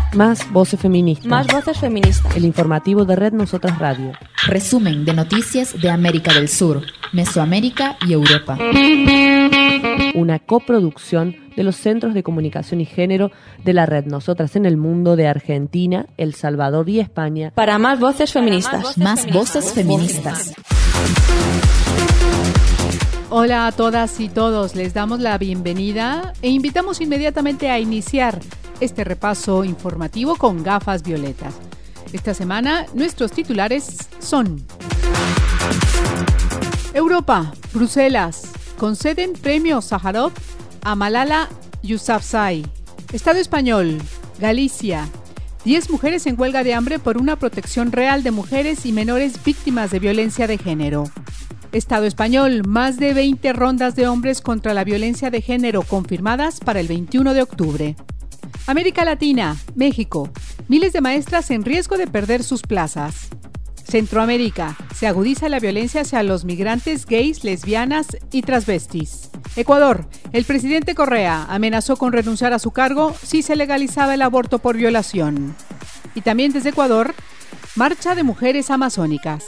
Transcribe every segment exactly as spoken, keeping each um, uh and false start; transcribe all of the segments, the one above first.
Más voces feministas. Más voces feministas. El informativo de Red Nosotras Radio. Resumen de noticias de América del Sur, Mesoamérica y Europa. Una coproducción de los Centros de Comunicación y Género de la Red Nosotras en el Mundo de Argentina, El Salvador y España. Para más voces feministas. Más voces feministas. Hola a todas y todos, les damos la bienvenida e invitamos inmediatamente a iniciar este repaso informativo con gafas violetas. Esta semana nuestros titulares son: Europa, Bruselas, conceden premio Sájarov a Malala Yousafzai. Estado español, Galicia, diez mujeres en huelga de hambre por una protección real de mujeres y menores víctimas de violencia de género. Estado español, más de veinte rondas de hombres contra la violencia de género confirmadas para el veintiuno de octubre. América Latina, México, miles de maestras en riesgo de perder sus plazas. Centroamérica, se agudiza la violencia hacia los migrantes gays, lesbianas y transvestis. Ecuador, el presidente Correa amenazó con renunciar a su cargo si se legalizaba el aborto por violación. Y también desde Ecuador, marcha de mujeres amazónicas.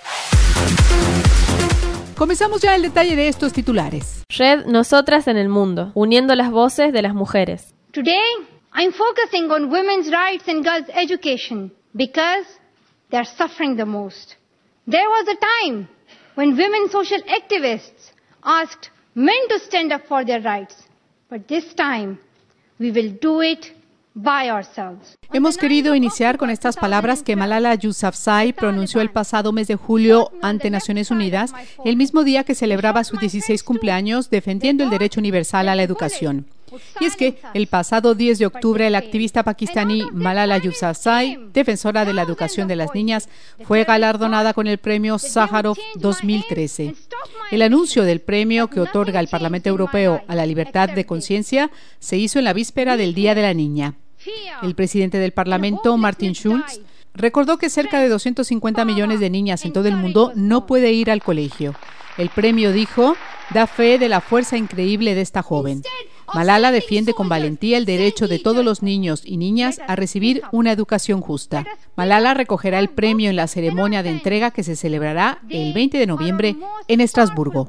Comenzamos ya el detalle de estos titulares. Red Nosotras en el Mundo, uniendo las voces de las mujeres. Today, I'm focusing on women's rights and girls' education because they are suffering the most. There was a time when women social activists asked men to stand up for their rights, but this time we will do it by ourselves. Hemos querido iniciar con estas palabras que Malala Yousafzai pronunció el pasado mes de julio ante Naciones Unidas, el mismo día que celebraba su dieciséis cumpleaños defendiendo el derecho universal a la educación. Y es que el pasado diez de octubre la activista pakistaní Malala Yousafzai, defensora de la educación de las niñas, fue galardonada con el premio Sájarov dos mil trece. El anuncio del premio que otorga el Parlamento Europeo a la libertad de conciencia se hizo en la víspera del Día de la Niña. El presidente del Parlamento, Martin Schulz, recordó que cerca de doscientos cincuenta millones de niñas en todo el mundo no pueden ir al colegio. El premio, dijo, da fe de la fuerza increíble de esta joven. Malala defiende con valentía el derecho de todos los niños y niñas a recibir una educación justa. Malala recogerá el premio en la ceremonia de entrega que se celebrará el veinte de noviembre en Estrasburgo.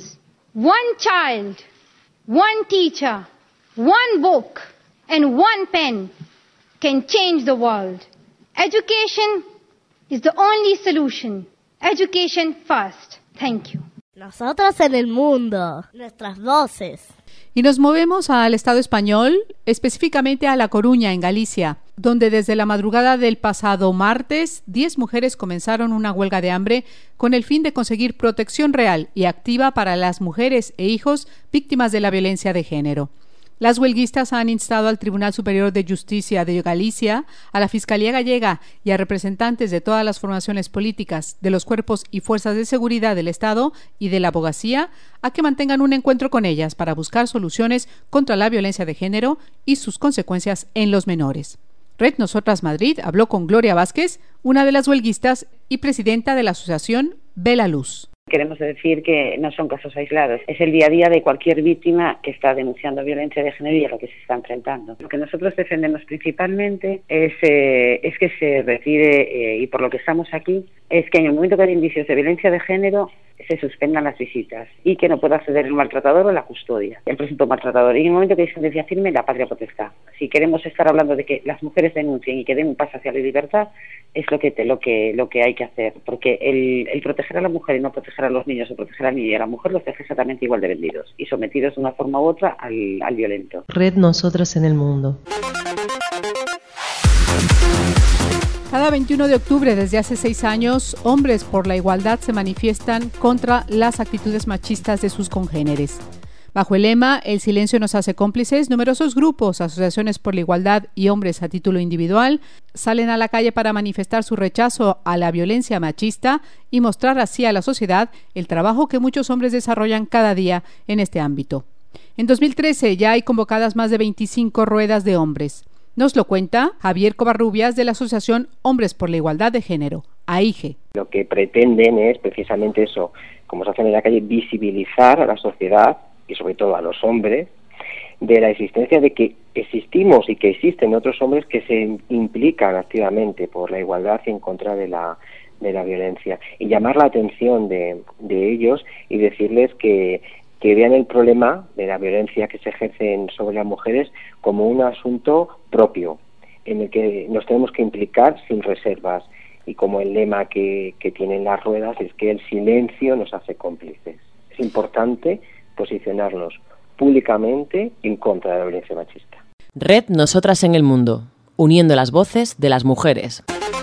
One child, one teacher, one book and one pen can change the world. Education is the only solution. Education first. Thank you. Nosotros en el mundo, nuestras voces. Y nos movemos al Estado español, específicamente a La Coruña, en Galicia, donde desde la madrugada del pasado martes, diez mujeres comenzaron una huelga de hambre con el fin de conseguir protección real y activa para las mujeres e hijos víctimas de la violencia de género. Las huelguistas han instado al Tribunal Superior de Justicia de Galicia, a la Fiscalía Gallega y a representantes de todas las formaciones políticas, de los cuerpos y fuerzas de seguridad del Estado y de la abogacía, a que mantengan un encuentro con ellas para buscar soluciones contra la violencia de género y sus consecuencias en los menores. Red Nosotras Madrid habló con Gloria Vázquez, una de las huelguistas y presidenta de la asociación Ve la Luz. Queremos decir que no son casos aislados, es el día a día de cualquier víctima que está denunciando violencia de género y a lo que se está enfrentando. Lo que nosotros defendemos principalmente es, eh, es que se retire, eh, y por lo que estamos aquí, es que en el momento que hay indicios de violencia de género se suspendan las visitas y que no pueda acceder el maltratador o la custodia, el presunto maltratador. Y en el momento que hay sentencia firme, la patria potestad. Si queremos estar hablando de que las mujeres denuncien y que den un paso hacia la libertad, es lo que te, lo que lo que hay que hacer, porque el, el proteger a la mujer y no proteger a los niños o proteger al niño y a la mujer los deja exactamente igual de vendidos y sometidos de una forma u otra al, al violento. Red Nosotras en el Mundo. Cada veintiuno de octubre desde hace seis años, hombres por la igualdad se manifiestan contra las actitudes machistas de sus congéneres. Bajo el lema "El silencio nos hace cómplices", numerosos grupos, asociaciones por la igualdad y hombres a título individual salen a la calle para manifestar su rechazo a la violencia machista y mostrar así a la sociedad el trabajo que muchos hombres desarrollan cada día en este ámbito. En dos mil trece ya hay convocadas más de veinticinco ruedas de hombres. Nos lo cuenta Javier Covarrubias de la Asociación Hombres por la Igualdad de Género, A I G E. Lo que pretenden es precisamente eso, como se hace en la calle, visibilizar a la sociedad y sobre todo a los hombres de la existencia de que existimos y que existen otros hombres que se implican activamente por la igualdad y en contra de la de la violencia, y llamar la atención de, de ellos y decirles que, que vean el problema de la violencia que se ejerce sobre las mujeres como un asunto propio, en el que nos tenemos que implicar sin reservas, y como el lema que, que tienen las ruedas es que el silencio nos hace cómplices. Es importante posicionarnos públicamente en contra de la violencia machista. Red Nosotras en el Mundo, uniendo las voces de las mujeres.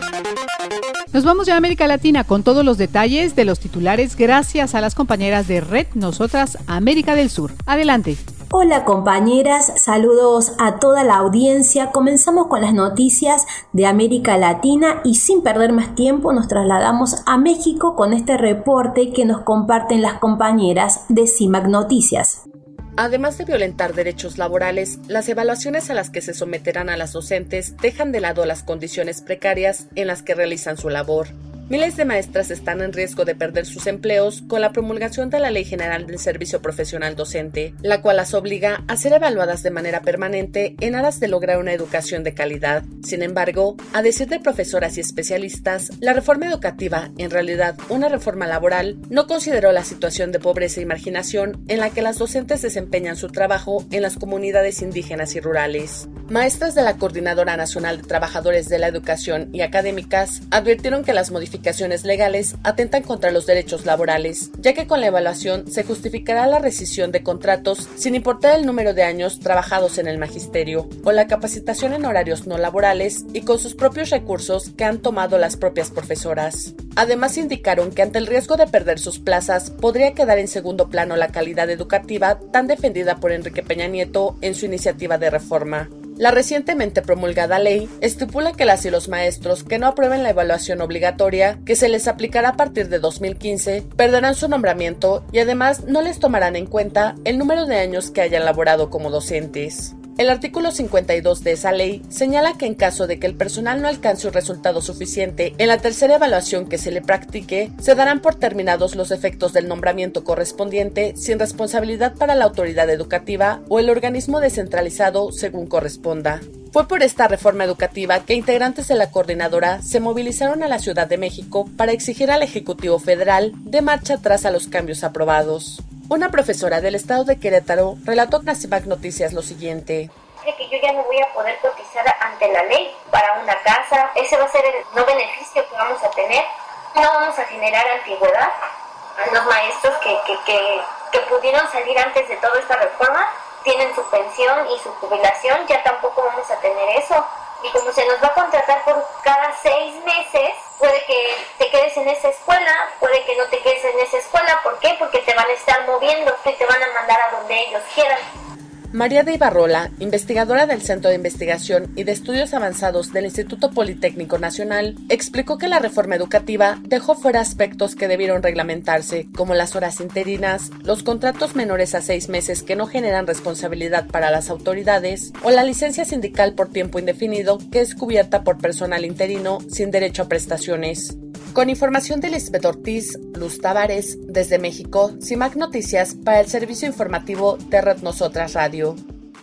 Nos vamos ya a América Latina con todos los detalles de los titulares gracias a las compañeras de Red Nosotras América del Sur. Adelante. Hola compañeras, saludos a toda la audiencia. Comenzamos con las noticias de América Latina y sin perder más tiempo nos trasladamos a México con este reporte que nos comparten las compañeras de CIMAC Noticias. Además de violentar derechos laborales, las evaluaciones a las que se someterán a las docentes dejan de lado las condiciones precarias en las que realizan su labor. Miles de maestras están en riesgo de perder sus empleos con la promulgación de la Ley General del Servicio Profesional Docente, la cual las obliga a ser evaluadas de manera permanente en aras de lograr una educación de calidad. Sin embargo, a decir de profesoras y especialistas, la reforma educativa, en realidad una reforma laboral, no consideró la situación de pobreza y marginación en la que las docentes desempeñan su trabajo en las comunidades indígenas y rurales. Maestras de la Coordinadora Nacional de Trabajadores de la Educación y académicas advirtieron que las modificaciones legales atentan contra los derechos laborales, ya que con la evaluación se justificará la rescisión de contratos sin importar el número de años trabajados en el magisterio o la capacitación en horarios no laborales y con sus propios recursos que han tomado las propias profesoras. Además indicaron que ante el riesgo de perder sus plazas podría quedar en segundo plano la calidad educativa tan defendida por Enrique Peña Nieto en su iniciativa de reforma. La recientemente promulgada ley estipula que las y los maestros que no aprueben la evaluación obligatoria, que se les aplicará a partir de dos mil quince, perderán su nombramiento y además no les tomarán en cuenta el número de años que hayan laborado como docentes. El artículo cincuenta y dos de esa ley señala que en caso de que el personal no alcance un resultado suficiente en la tercera evaluación que se le practique, se darán por terminados los efectos del nombramiento correspondiente sin responsabilidad para la autoridad educativa o el organismo descentralizado según corresponda. Fue por esta reforma educativa que integrantes de la coordinadora se movilizaron a la Ciudad de México para exigir al Ejecutivo Federal de marcha atrás a los cambios aprobados. Una profesora del estado de Querétaro relató a CIMAC Noticias lo siguiente. Que yo ya no voy a poder cotizar ante la ley para una casa, ese va a ser el no beneficio que vamos a tener, no vamos a generar antigüedad. Los maestros que, que, que, que pudieron salir antes de toda esta reforma tienen su pensión y su jubilación, ya tampoco vamos a tener eso. Y como se nos va a contratar por cada seis meses, puede que te quedes en esa escuela, puede que no te quedes en esa escuela. ¿Por qué? Porque te van a estar moviendo y te van a mandar a donde ellos quieran. María de Ibarrola, investigadora del Centro de Investigación y de Estudios Avanzados del Instituto Politécnico Nacional, explicó que la reforma educativa dejó fuera aspectos que debieron reglamentarse, como las horas interinas, los contratos menores a seis meses que no generan responsabilidad para las autoridades, o la licencia sindical por tiempo indefinido que es cubierta por personal interino sin derecho a prestaciones. Con información de Lisbeth Ortiz, Luz Tavares, desde México, CIMAC Noticias para el servicio informativo de Red Nosotras Radio.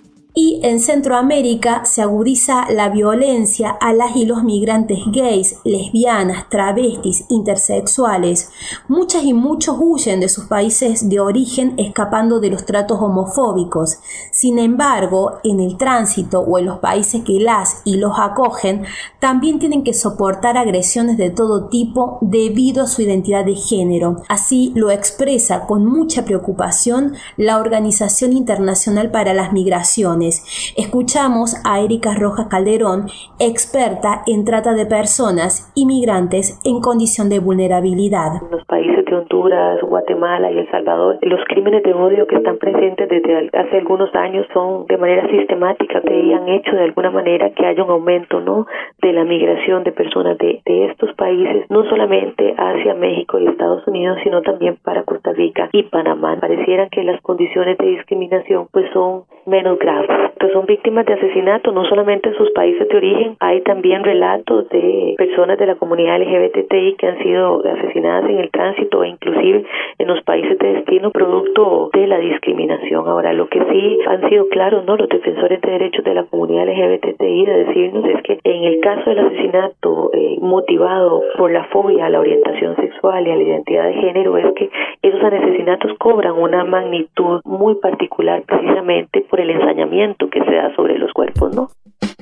Y en Centroamérica se agudiza la violencia a las y los migrantes gays, lesbianas, travestis, intersexuales. Muchas y muchos huyen de sus países de origen escapando de los tratos homofóbicos. Sin embargo, en el tránsito o en los países que las y los acogen, también tienen que soportar agresiones de todo tipo debido a su identidad de género. Así lo expresa con mucha preocupación la Organización Internacional para las Migraciones. Escuchamos a Erika Rojas Calderón, experta en trata de personas inmigrantes en condición de vulnerabilidad. En los países de Honduras, Guatemala y El Salvador, los crímenes de odio que están presentes desde hace algunos años son de manera sistemática que han hecho de alguna manera que haya un aumento, ¿no?, de la migración de personas de, de estos países, no solamente hacia México y Estados Unidos, sino también para Costa Rica y Panamá. Pareciera que las condiciones de discriminación pues son menos graves, que son víctimas de asesinato no solamente en sus países de origen, hay también relatos de personas de la comunidad L G B T I que han sido asesinadas en el tránsito e inclusive en los países de destino producto de la discriminación. Ahora, lo que sí han sido claros, ¿no?, los defensores de derechos de la comunidad L G B T I de decirnos es que en el caso del asesinato eh, motivado por la fobia a la orientación sexual y a la identidad de género, es que esos asesinatos cobran una magnitud muy particular precisamente por el ensañamiento que se da sobre los cuerpos, ¿no?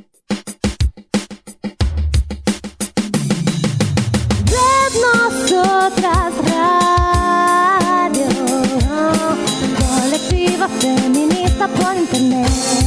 Nosotras Radio, colectiva feminista por internet.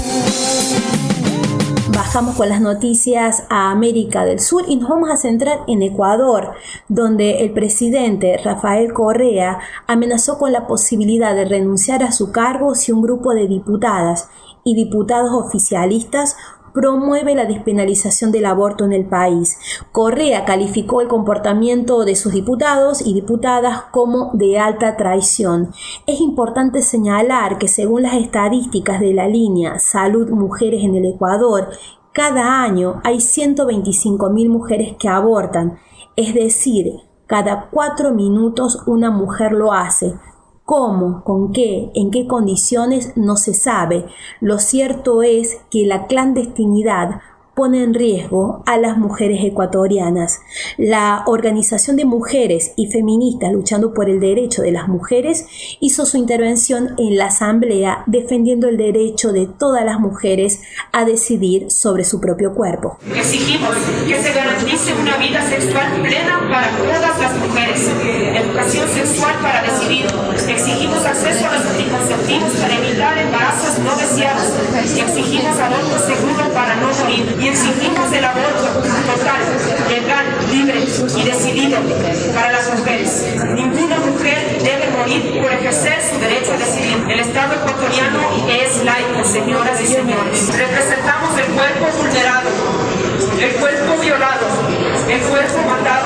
Bajamos con las noticias a América del Sur y nos vamos a centrar en Ecuador, donde el presidente Rafael Correa amenazó con la posibilidad de renunciar a su cargo si un grupo de diputadas y diputados oficialistas promueve la despenalización del aborto en el país. Correa calificó el comportamiento de sus diputados y diputadas como de alta traición. Es importante señalar que según las estadísticas de la línea Salud Mujeres en el Ecuador, cada año hay ciento veinticinco mil mujeres que abortan, es decir, cada cuatro minutos una mujer lo hace. ¿Cómo? ¿Con qué? ¿En qué condiciones? No se sabe. Lo cierto es que la clandestinidad pone en riesgo a las mujeres ecuatorianas. La Organización de Mujeres y Feministas Luchando por el Derecho de las Mujeres hizo su intervención en la Asamblea defendiendo el derecho de todas las mujeres a decidir sobre su propio cuerpo. Exigimos que se garantice una vida sexual plena para todas las mujeres, educación sexual para decidir. Exigimos acceso a los anticonceptivos para evitar embarazos no deseados. Y exigimos aborto seguro para no morir. Y exigimos el aborto total, legal, libre y decidido para las mujeres. Ninguna mujer debe morir por ejercer su derecho a decidir. El Estado ecuatoriano es laico, señoras y señores. Representamos el cuerpo vulnerado, el cuerpo violado, el cuerpo matado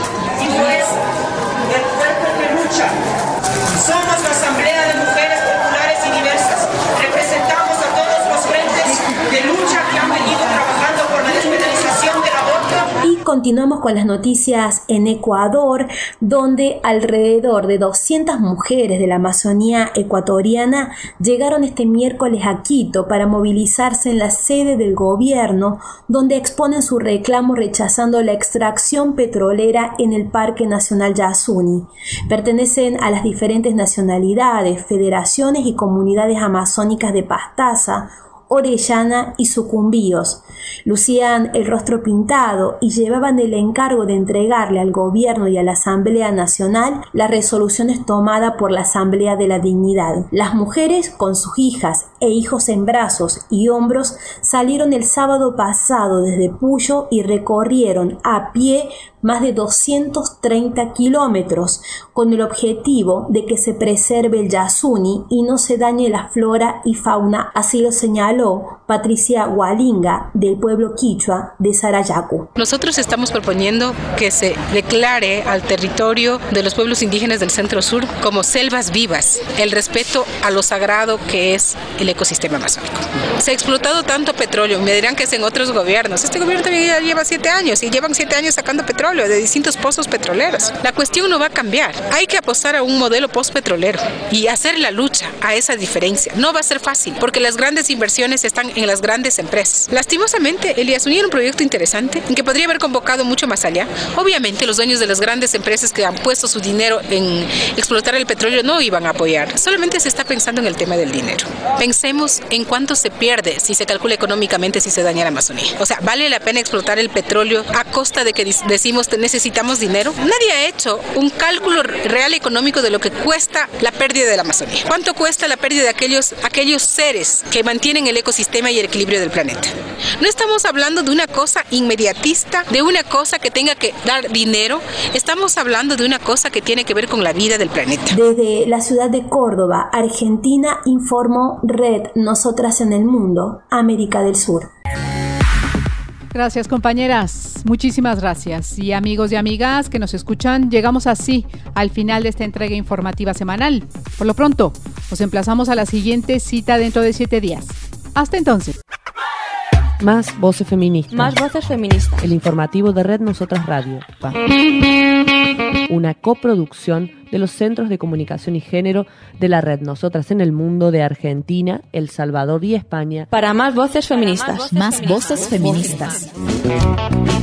y por eso el cuerpo que lucha. Somos la Asamblea de Mujeres Populares y Diversas. Representamos a todos los frentes de lucha que han venido trabajando por la despenalización del aborto. Y continuamos con las noticias en Ecuador, donde alrededor de doscientas mujeres de la Amazonía ecuatoriana llegaron este miércoles a Quito para movilizarse en la sede del gobierno, donde exponen su reclamo rechazando la extracción petrolera en el Parque Nacional Yasuni. Pertenecen a las diferentes nacionalidades, federaciones y comunidades amazónicas de Pastaza, Orellana y Sucumbíos. Lucían el rostro pintado y llevaban el encargo de entregarle al gobierno y a la Asamblea Nacional las resoluciones tomadas por la Asamblea de la Dignidad. Las mujeres, con sus hijas e hijos en brazos y hombros, salieron el sábado pasado desde Puyo y recorrieron a pie más de doscientos treinta kilómetros con el objetivo de que se preserve el Yasuni y no se dañe la flora y fauna, así lo señaló Patricia Hualinga del pueblo quichua de Sarayacu. Nosotros estamos proponiendo que se declare al territorio de los pueblos indígenas del Centro Sur como selvas vivas, el respeto a lo sagrado que es el ecosistema amazónico. Se ha explotado tanto petróleo, me dirán que es en otros gobiernos, este gobierno también ya lleva siete años y llevan siete años sacando petróleo de distintos pozos petroleros. La cuestión no va a cambiar. Hay que apostar a un modelo postpetrolero y hacer la lucha a esa diferencia. No va a ser fácil porque las grandes inversiones están en las grandes empresas. Lastimosamente, el Yasuni era un proyecto interesante en que podría haber convocado mucho más allá. Obviamente, los dueños de las grandes empresas que han puesto su dinero en explotar el petróleo no iban a apoyar. Solamente se está pensando en el tema del dinero. Pensemos en cuánto se pierde si se calcula económicamente si se daña la Amazonía. O sea, ¿vale la pena explotar el petróleo a costa de que decimos necesitamos dinero? Nadie ha hecho un cálculo real económico de lo que cuesta la pérdida de la Amazonía. ¿Cuánto cuesta la pérdida de aquellos, aquellos seres que mantienen el ecosistema y el equilibrio del planeta? No estamos hablando de una cosa inmediatista, de una cosa que tenga que dar dinero. Estamos hablando de una cosa que tiene que ver con la vida del planeta. Desde la ciudad de Córdoba, Argentina, informó Red Nosotras en el Mundo, América del Sur. Gracias, compañeras. Muchísimas gracias. Y amigos y amigas que nos escuchan, llegamos así al final de esta entrega informativa semanal. Por lo pronto, Os emplazamos a la siguiente cita dentro de siete días. Hasta entonces. Más voces feministas. Más voces feministas. El informativo de Red Nosotras Radio. Una coproducción de los Centros de Comunicación y Género de la Red Nosotras en el Mundo de Argentina, El Salvador y España. Para más voces feministas. Más voces feministas.